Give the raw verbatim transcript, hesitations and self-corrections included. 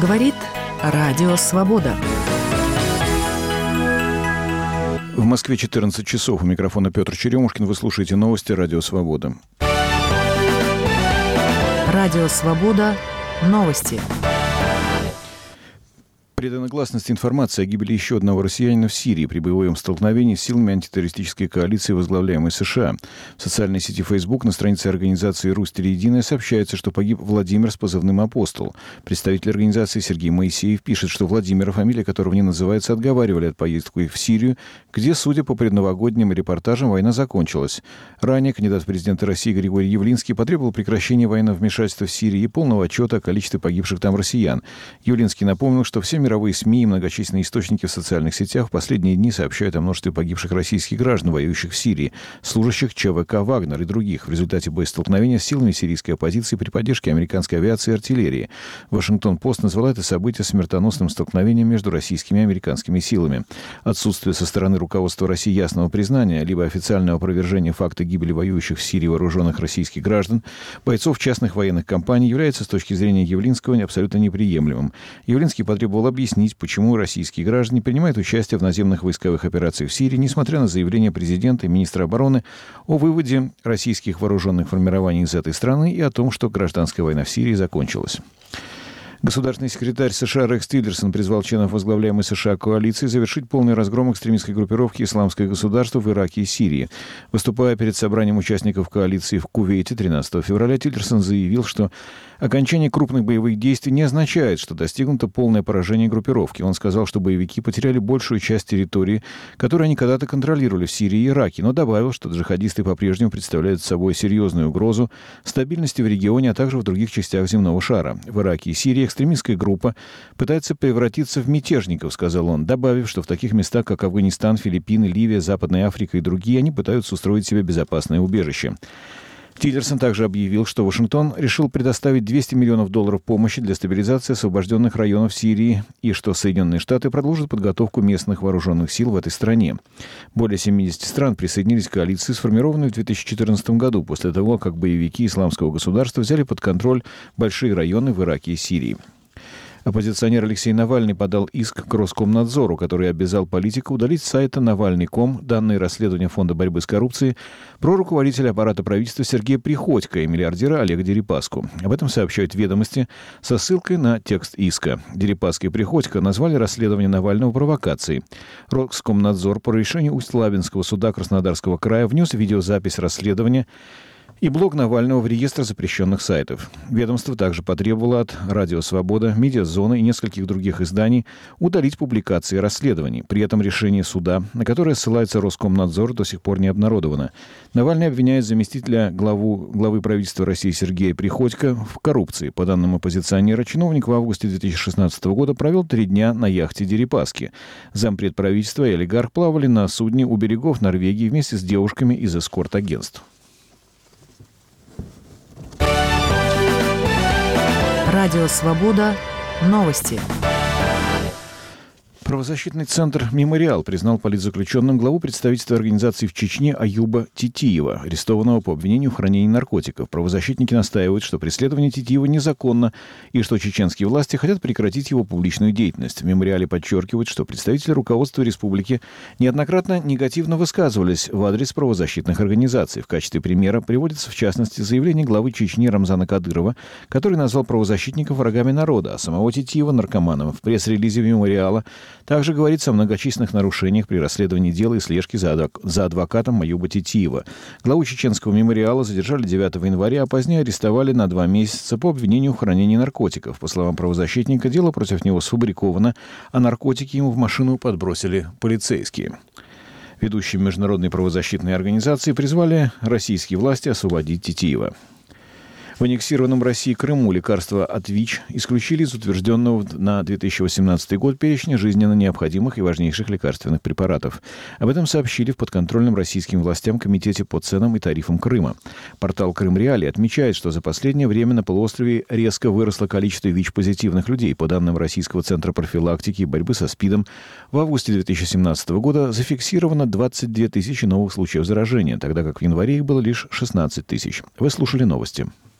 Говорит Радио Свобода. В Москве четырнадцать часов. У микрофона Петр Черемушкин. Вы слушаете новости Радио Свобода. Радио Свобода. Новости. Придана гласность информации о гибели еще одного россиянина в Сирии при боевом столкновении с силами антитеррористической коалиции, возглавляемой США. В социальной сети Facebook на странице организации «Русь Телеединая» сообщается, что погиб Владимир с позывным «Апостол». Представитель организации Сергей Моисеев пишет, что Владимира, фамилия которого не называется, отговаривали от поездки в Сирию, где, судя по предновогодним репортажам, война закончилась. Ранее кандидат в президенты России Григорий Явлинский потребовал прекращения военного вмешательства в Сирии и полного отчета о количестве погибших там россиян. Явлинский напомнил, что все мировые СМИ и многочисленные источники в социальных сетях в последние дни сообщают о множестве погибших российских граждан, воюющих в Сирии, служащих ЧВК «Вагнер» и других в результате боестолкновения с силами сирийской оппозиции при поддержке американской авиации и артиллерии. Вашингтон-Пост назвала это событие смертоносным столкновением между российскими и американскими силами. Отсутствие со стороны руководства России ясного признания либо официального опровержения факта гибели воюющих в Сирии вооруженных российских граждан, бойцов частных военных компаний, является с точки зрения Явлинского абсолютно неприемлемым. Явлинский потребовал объяснить, почему российские граждане принимают участие в наземных войсковых операциях в Сирии, несмотря на заявления президента и министра обороны о выводе российских вооруженных формирований из этой страны и о том, что гражданская война в Сирии закончилась. Государственный секретарь США Рекс Тиллерсон призвал членов возглавляемой США коалиции завершить полный разгром экстремистской группировки «Исламское государство» в Ираке и Сирии. Выступая перед собранием участников коалиции в Кувейте тринадцатого февраля, Тиллерсон заявил, что окончание крупных боевых действий не означает, что достигнуто полное поражение группировки. Он сказал, что боевики потеряли большую часть территории, которую они когда-то контролировали в Сирии и Ираке, но добавил, что джихадисты по-прежнему представляют собой серьезную угрозу стабильности в регионе, а также в других частях земного шара. В Ираке и Сирии экстремистская группа пытается превратиться в мятежников, сказал он, добавив, что в таких местах, как Афганистан, Филиппины, Ливия, Западная Африка и другие, они пытаются устроить себе безопасное убежище. Тиллерсон также объявил, что Вашингтон решил предоставить двести миллионов долларов помощи для стабилизации освобожденных районов Сирии и что Соединенные Штаты продолжат подготовку местных вооруженных сил в этой стране. Более семидесяти стран присоединились к коалиции, сформированной в две тысячи четырнадцатом году, после того, как боевики Исламского государства взяли под контроль большие районы в Ираке и Сирии. Оппозиционер Алексей Навальный подал иск к Роскомнадзору, который обязал политика удалить с сайта навальный точка ком данные расследования Фонда борьбы с коррупцией про руководителя аппарата правительства Сергея Приходько и миллиардера Олега Дерипаску. Об этом сообщают «Ведомости» со ссылкой на текст иска. Дерипаска и Приходько назвали расследование Навального провокацией. Роскомнадзор по решению Усть-Лабинского суда Краснодарского края внес видеозапись расследования и блог Навального в реестр запрещенных сайтов. Ведомство также потребовало от «Радио Свобода», «Медиазоны» и нескольких других изданий удалить публикации расследований. При этом решение суда, на которое ссылается Роскомнадзор, до сих пор не обнародовано. Навальный обвиняет заместителя главу, главы правительства России Сергея Приходько в коррупции. По данным оппозиционера, чиновник в августе две тысячи шестнадцатого года провел три дня на яхте Дерипаски. Зампред правительства и олигарх плавали на судне у берегов Норвегии вместе с девушками из эскорт-агентств. Радио Свобода. Новости. Правозащитный центр «Мемориал» признал политзаключенным главу представительства организации в Чечне Аюба Титиева, арестованного по обвинению в хранении наркотиков. Правозащитники настаивают, что преследование Титиева незаконно и что чеченские власти хотят прекратить его публичную деятельность. В «Мемориале» подчеркивают, что представители руководства республики неоднократно негативно высказывались в адрес правозащитных организаций. В качестве примера приводится, в частности, заявление главы Чечни Рамзана Кадырова, который назвал правозащитников врагами народа, а самого Титиева — наркоманом. В пресс-релизе «Мемориала» также говорится о многочисленных нарушениях при расследовании дела и слежке за, адвок... за адвокатом Аюба Титиева. Главу чеченского «Мемориала» задержали девятого января, а позднее арестовали на два месяца по обвинению в хранении наркотиков. По словам правозащитника, дело против него сфабриковано, а наркотики ему в машину подбросили полицейские. Ведущие международные правозащитные организации призвали российские власти освободить Титиева. В аннексированном России Крыму лекарства от ВИЧ исключили из утвержденного на две тысячи восемнадцатый год перечня жизненно необходимых и важнейших лекарственных препаратов. Об этом сообщили в подконтрольном российским властям Комитете по ценам и тарифам Крыма. Портал «Крым Реалии» отмечает, что за последнее время на полуострове резко выросло количество ВИЧ-позитивных людей. По данным Российского центра профилактики и борьбы со СПИДом, в августе две тысячи семнадцатого года зафиксировано двадцать две тысячи новых случаев заражения, тогда как в январе их было лишь шестнадцать тысяч. Вы слушали новости.